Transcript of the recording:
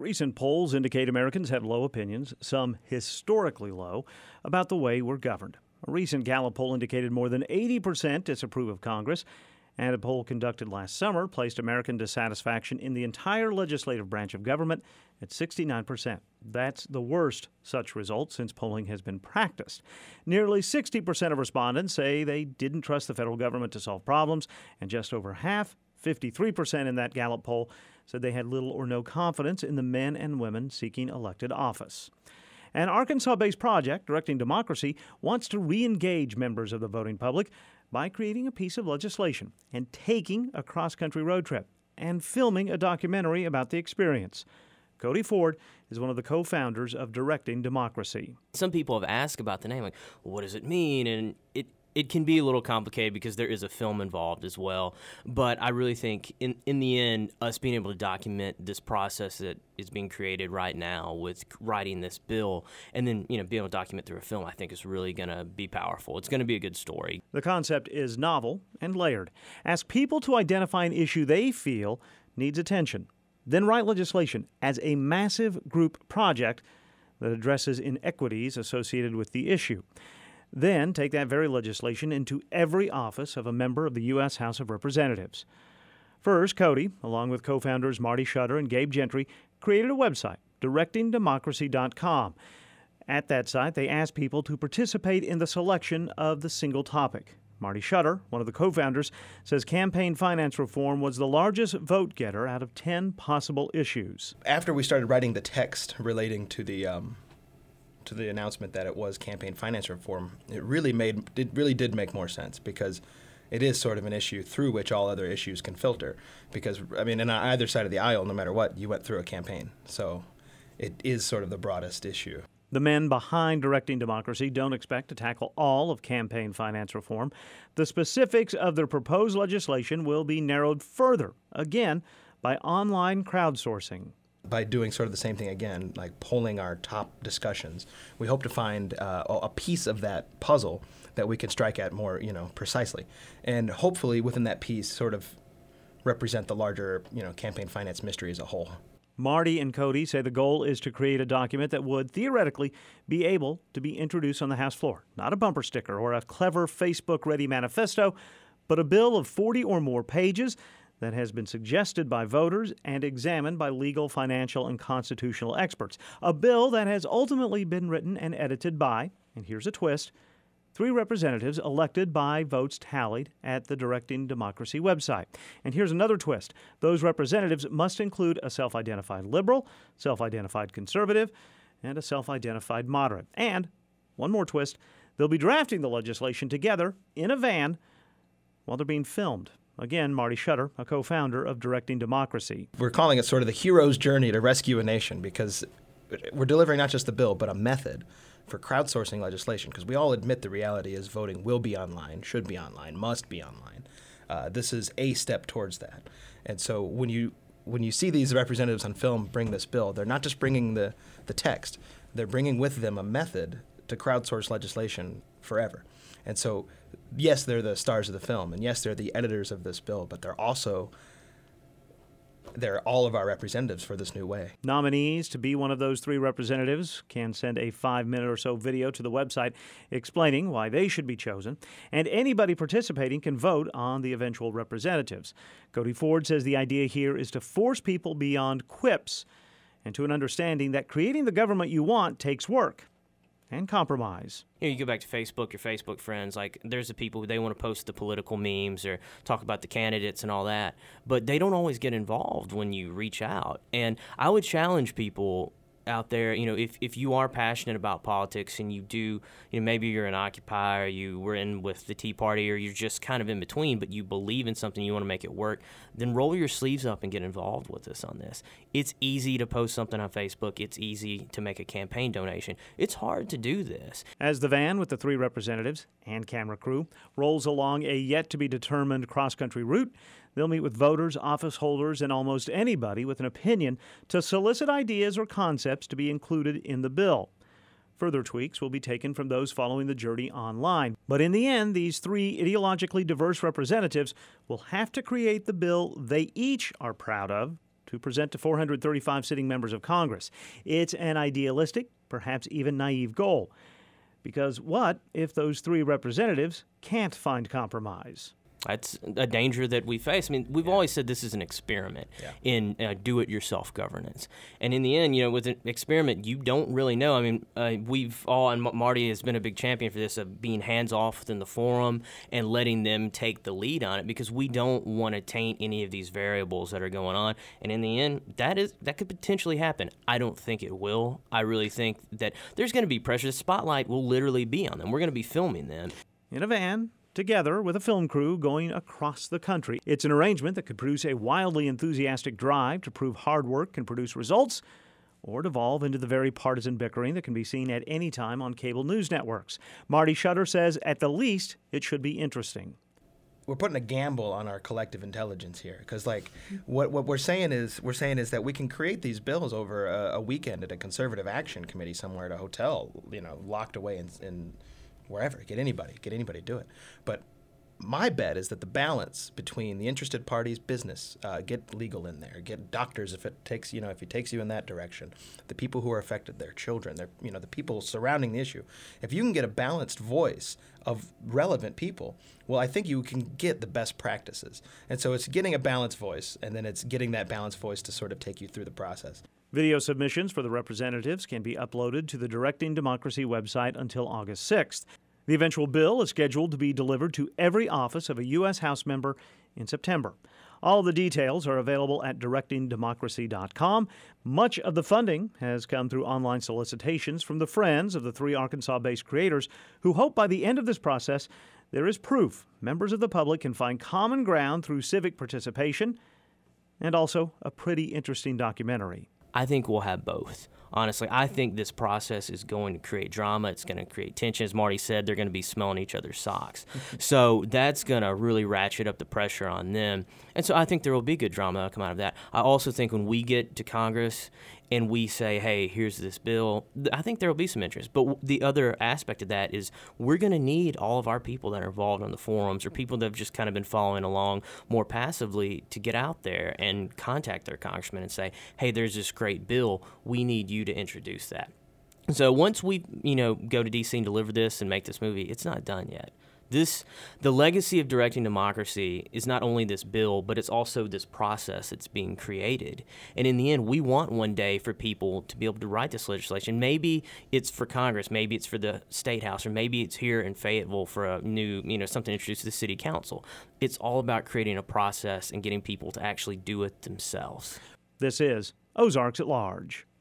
Recent polls indicate Americans have low opinions, some historically low, about the way we're governed. A recent Gallup poll indicated more than 80% disapprove of Congress, and a poll conducted last summer placed American dissatisfaction in the entire legislative branch of government at 69%. That's the worst such result since polling has been practiced. Nearly 60% of respondents say they didn't trust the federal government to solve problems, and just over half, 53% in that Gallup poll, said they had little or no confidence in the men and women seeking elected office. An Arkansas-based project, Directing Democracy, wants to re-engage members of the voting public by creating a piece of legislation and taking a cross-country road trip and filming a documentary about the experience. Cody Ford is one of the co-founders of Directing Democracy. Some people have asked about the name, like, what does it mean? And it can be a little complicated because there is a film involved as well. But I really think in the end, us being able to document this process that is being created right now with writing this bill and then, being able to document through a film, I think is really going to be powerful. It's going to be a good story. The concept is novel and layered. Ask people to identify an issue they feel needs attention. Then write legislation as a massive group project that addresses inequities associated with the issue. Then take that very legislation into every office of a member of the U.S. House of Representatives. First, Cody, along with co-founders Marty Shutter and Gabe Gentry, created a website, directingdemocracy.com. At that site, they asked people to participate in the selection of the single topic. Marty Shutter, one of the co-founders, says campaign finance reform was the largest vote getter out of 10 possible issues. After we started writing the text relating to the announcement that it was campaign finance reform, it really did make more sense because it is sort of an issue through which all other issues can filter. Because, on either side of the aisle, no matter what, you went through a campaign. So it is sort of the broadest issue. The men behind Directing Democracy don't expect to tackle all of campaign finance reform. The specifics of their proposed legislation will be narrowed further, again, by online crowdsourcing. By doing sort of the same thing again, like polling our top discussions, we hope to find a piece of that puzzle that we can strike at more, precisely. And hopefully within that piece sort of represent the larger, campaign finance mystery as a whole. Marty and Cody say the goal is to create a document that would theoretically be able to be introduced on the House floor. Not a bumper sticker or a clever Facebook-ready manifesto, but a bill of 40 or more pages that has been suggested by voters and examined by legal, financial, and constitutional experts. A bill that has ultimately been written and edited by, and here's a twist, 3 representatives elected by votes tallied at the Directing Democracy website. And here's another twist. Those representatives must include a self-identified liberal, self-identified conservative, and a self-identified moderate. And, one more twist, they'll be drafting the legislation together in a van while they're being filmed. Again, Marty Shutter, a co-founder of Directing Democracy. We're calling it sort of the hero's journey to rescue a nation because we're delivering not just the bill, but a method for crowdsourcing legislation, because we all admit the reality is voting will be online, should be online, must be online. This is a step towards that. And so when you see these representatives on film bring this bill, they're not just bringing the text, they're bringing with them a method to crowdsource legislation forever. And so, yes, they're the stars of the film, and yes, they're the editors of this bill, but they're all of our representatives for this new way. Nominees to be one of those 3 representatives can send a 5-minute or so video to the website explaining why they should be chosen, and anybody participating can vote on the eventual representatives. Cody Ford says the idea here is to force people beyond quips and to an understanding that creating the government you want takes work and compromise. You go back to Facebook, your Facebook friends, like there's the people who they want to post the political memes or talk about the candidates and all that, but they don't always get involved when you reach out. And I would challenge people out there, if you are passionate about politics and you do, maybe you're an Occupy or you were in with the Tea Party or you're just kind of in between, but you believe in something, you want to make it work, then roll your sleeves up and get involved with us on this. It's easy to post something on Facebook. It's easy to make a campaign donation. It's hard to do this. As the van with the 3 representatives and camera crew rolls along a yet-to-be-determined cross-country route, they'll meet with voters, office holders, and almost anybody with an opinion to solicit ideas or concepts to be included in the bill. Further tweaks will be taken from those following the journey online. But in the end, these 3 ideologically diverse representatives will have to create the bill they each are proud of to present to 435 sitting members of Congress. It's an idealistic, perhaps even naive goal. Because what if those 3 representatives can't find compromise? That's a danger that we face. I mean, we've always said this is an experiment in do-it-yourself governance. And in the end, with an experiment, you don't really know. I mean, we've all, and Marty has been a big champion for this, of being hands-off within the forum and letting them take the lead on it, because we don't want to taint any of these variables that are going on. And in the end, that could potentially happen. I don't think it will. I really think that there's going to be pressure. The spotlight will literally be on them. We're going to be filming them. In a van, together with a film crew going across the country. It's an arrangement that could produce a wildly enthusiastic drive to prove hard work can produce results, or devolve into the very partisan bickering that can be seen at any time on cable news networks. Marty Shutter says at the least it should be interesting. We're putting a gamble on our collective intelligence here, because what we're saying is that we can create these bills over a weekend at a conservative action committee somewhere at a hotel, locked away in wherever. Get anybody to do it. But my bet is that the balance between the interested parties' business, get legal in there, get doctors if it takes you in that direction, the people who are affected, their children, the people surrounding the issue. If you can get a balanced voice of relevant people, well, I think you can get the best practices. And so it's getting a balanced voice, and then it's getting that balanced voice to sort of take you through the process. Video submissions for the representatives can be uploaded to the Directing Democracy website until August 6th. The eventual bill is scheduled to be delivered to every office of a U.S. House member in September. All the details are available at directingdemocracy.com. Much of the funding has come through online solicitations from the friends of the 3 Arkansas-based creators who hope by the end of this process there is proof members of the public can find common ground through civic participation and also a pretty interesting documentary. I think we'll have both. Honestly, I think this process is going to create drama. It's going to create tension. As Marty said, they're going to be smelling each other's socks. So that's going to really ratchet up the pressure on them. And so I think there will be good drama that'll come out of that. I also think when we get to Congress and we say, hey, here's this bill, I think there will be some interest. But the other aspect of that is we're going to need all of our people that are involved on the forums, or people that have just kind of been following along more passively, to get out there and contact their congressman and say, hey, there's this great bill. We need you to introduce that. So once we, go to D.C. and deliver this and make this movie, it's not done yet. The legacy of Directing Democracy is not only this bill, but it's also this process that's being created. And in the end, we want one day for people to be able to write this legislation. Maybe it's for Congress, maybe it's for the State House, or maybe it's here in Fayetteville for a new, something introduced to the City Council. It's all about creating a process and getting people to actually do it themselves. This is Ozarks at Large.